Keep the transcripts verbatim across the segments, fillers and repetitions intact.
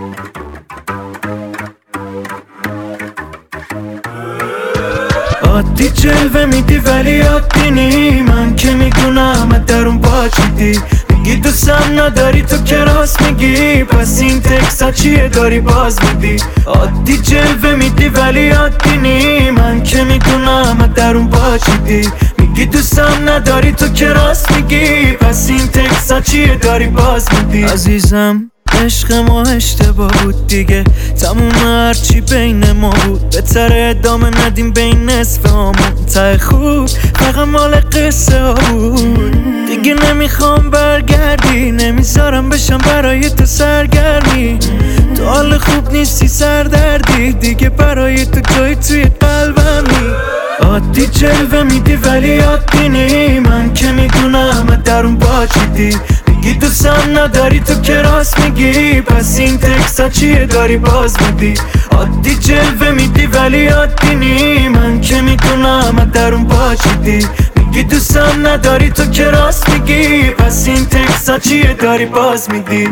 عادی جلوه میدی ولی عادی نی، من که میدونم درون پاچیدی. میگی دوستم نداری تو که راست میگی، پس این تکسا چیه داری باز میدی. عادی جلوه میدی ولی عادی نی، من که میدونم درون پاچیدی. میگی دوستم نداری تو که راست میگی، پس این تکسا چیه داری باز میدی. عزیزم عشق ما اشتباه بود دیگه، تموم هرچی بین ما بود. بهتر ادامه ندیم بین نصف همون، ته خوب فقط مال قصه ها بود. دیگه نمیخوام برگردی، نمیذارم بشم برای تو سرگرمی. تو حال خوب نیستی سردردی، دیگه برای تو جای توی قلبمی. عادی جلوه میدی ولی عادی نی، من که میدونم درون پاچیدی. میگی دوستم نداری تو که راست میگی، پس این تکسا چیه داری باز میدی. عادی جلوه میدی ولی عادی نی، من که میدونم درون پاچیدی. میگی دوستم نداری تو که راست میگی، پس این تکسا چیه داری باز میدی.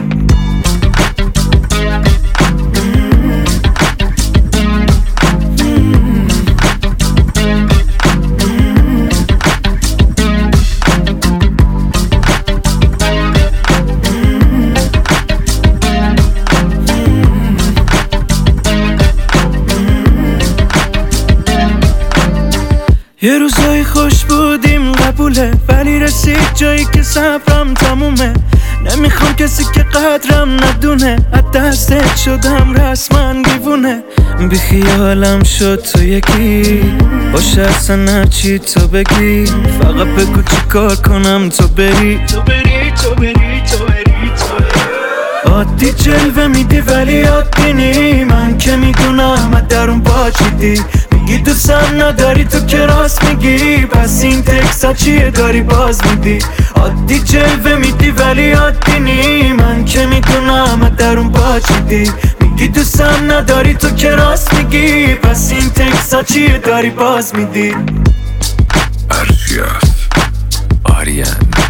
یه روزای خوش بودیم قبوله، ولی رسید جایی که صبرم تمومه. نمیخوام کسی که قدرم ندونه، از دستت شدم رسما دیوونه. بی خیالم شد تو یکی، باشه اصلا هرچی تو بگی. فقط بگو چی کار کنم تو بری تو بری تو بری تو بری تو بری. عادی جلوه میدی ولی عادی نی، من که میدونم درون پاچیدی. میگی دوستم نداری تو که راست میگی، پس این تکسا چیه داری باز میدی. عادی جلوه میدی ولی عادی نی، من که میدونم درون پاچیدی. میگی دوستم نداری تو که راست میگی، پس این تکسا چیه داری باز میدی. ارشیاس آریان